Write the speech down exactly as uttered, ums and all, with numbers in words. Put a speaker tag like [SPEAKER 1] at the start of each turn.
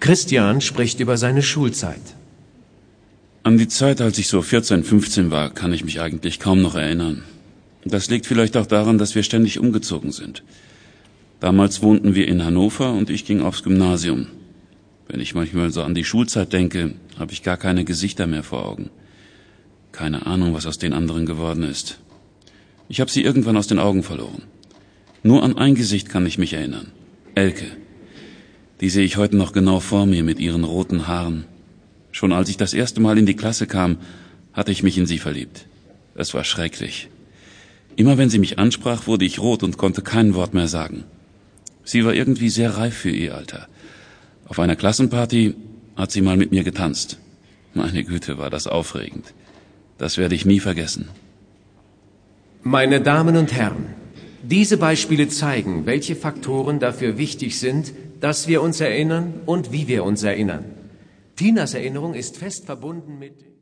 [SPEAKER 1] Christian spricht über seine Schulzeit.
[SPEAKER 2] An die Zeit, als ich so vierzehn, fünfzehn war, kann ich mich eigentlich kaum noch erinnern. Das liegt vielleicht auch daran, dass wir ständig umgezogen sind. Damals wohnten wir in Hannover und ich ging aufs Gymnasium. Wenn ich manchmal so an die Schulzeit denke, habe ich gar keine Gesichter mehr vor Augen. Keine Ahnung, was aus den anderen geworden ist. Ich habe sie irgendwann aus den Augen verloren. Nur an ein Gesicht kann ich mich erinnern. Elke. Die sehe ich heute noch genau vor mir mit ihren roten Haaren. Schon als ich das erste Mal in die Klasse kam, hatte ich mich in sie verliebt. Es war schrecklich. Immer wenn sie mich ansprach, wurde ich rot und konnte kein Wort mehr sagen. Sie war irgendwie sehr reif für ihr Alter. Auf einer Klassenparty hat sie mal mit mir getanzt. Meine Güte, war das aufregend. Das werde ich nie vergessen.
[SPEAKER 1] Meine Damen und Herren, diese Beispiele zeigen, welche Faktoren dafür wichtig sind, dass wir uns erinnern und wie wir uns erinnern. Tinas Erinnerung ist fest verbunden mit...